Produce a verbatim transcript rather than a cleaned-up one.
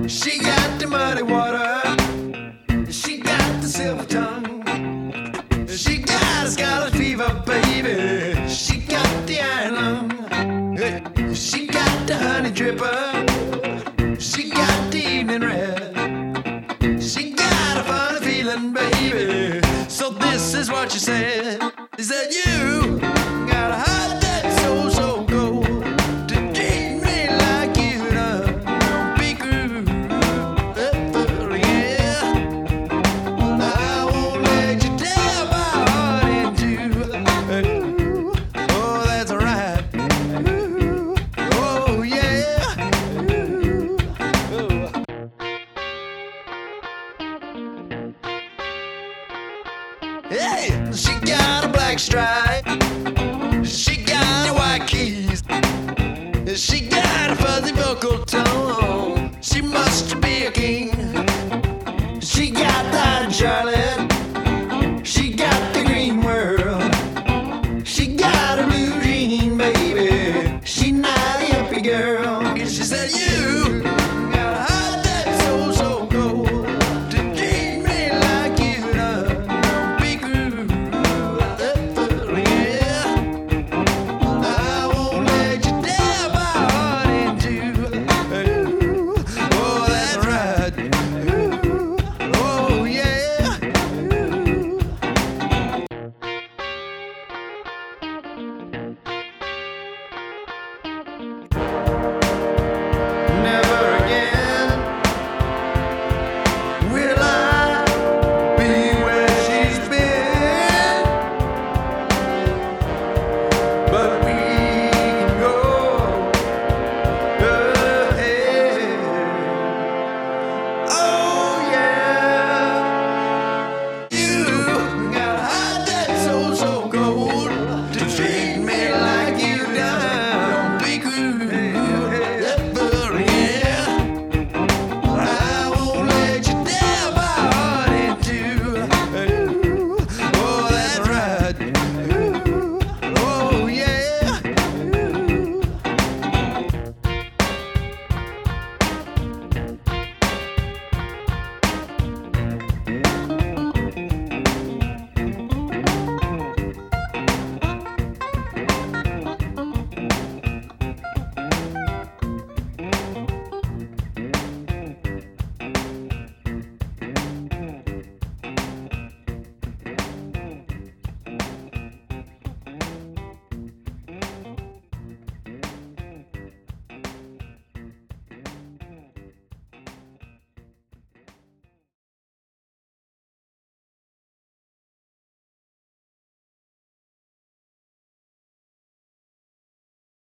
She got the muddy water, she got the silver tongue, she got a scarlet fever, baby. She got the iron lung, hey. She got the honey dripper, she got the evening red, she got a funny feeling, baby. So this is what she said, is that you got a heart that's so, so cold to treat me like you done. Don't be cruel, yeah. I won't let you tear my heart in two. Oh, that's right. Oh, yeah. Hey, she got a black stripe, she got the white keys, she got a fuzzy vocal tone, she must be a king. She got that Charlotte, she got the green world, she got a blue jean, baby. She not a yuppie girl. She said you got a heart that's so, so cold to treat me like you done. Don't be cruel, yeah. I won't let you tear my heart in two. Oh, that's right. Oh, yeah. Never again will I be where she's been, but we can go ahead. Oh yeah, you got a heart that's so, so cold to treat